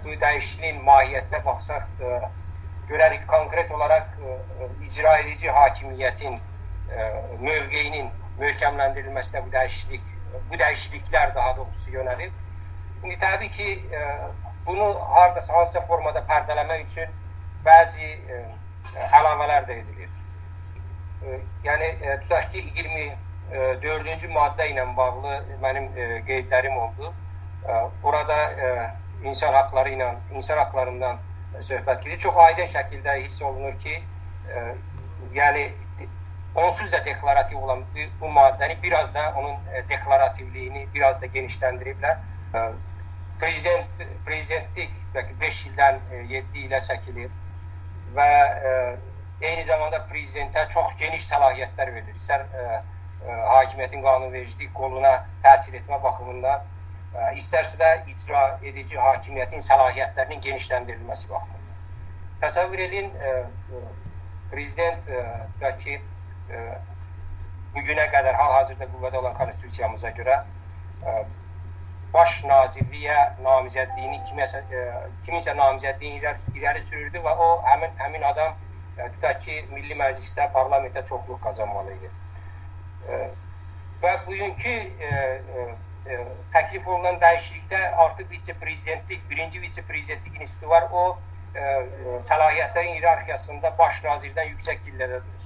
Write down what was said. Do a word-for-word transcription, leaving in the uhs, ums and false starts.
bu dəyişikliyin mahiyyətinə baxsaq, görərik konkret olaraq icra edici hakimiyyətin mövqeyinin möhkəmləndirilməsinə bu dəyişiklik, bu dəyişikliklər daha doğrusu yönəlib. İndi təbii ki, bunu haradasa hansısa formada pərdələmək üçün bəzi əlavələr də edilir. Yəni, tutaq ki, iyirmi dördüncü maddə ilə bağlı mənim qeydlərim oldu. Orada insan haqları ilə, insan haqlarından söhbət gedir. Çox aydın şəkildə hiss olunur ki, yəni, onsuz da deklarativ olan bu maddəni biraz da onun deklarativliyini biraz da genişləndiriblər. Prezident, prezidentlik beş ildən yeddi ilə çəkilir və eyni zamanda prezidentə çox geniş səlahiyyətlər verilir. İstər hakimiyyətin qanunvericilik qoluna təsir etmə baxımından, istərsə də icra edici hakimiyyətin səlahiyyətlərinin genişləndirilməsi baxımından. Təsəvvür edin, prezident ki, bugünə qədər hal-hazırda qüvvədə olan konstitusiyamıza görə baş nazirliyə namizədliyini, kiminsə namizədliyini irəli sürürdü və o həmin, həmin adam tutaq ki, Milli Məclisdə, parlamentdə çoxluq qazanmalı idi. Və bugünkü təklif olunan dəyişiklikdə artıq vitse-prezidentlik, birinci vitse-prezidentlik institutu var. O, səlahiyyətlərin hiyerarxiyasında baş nazirdən yüksək gillədədir.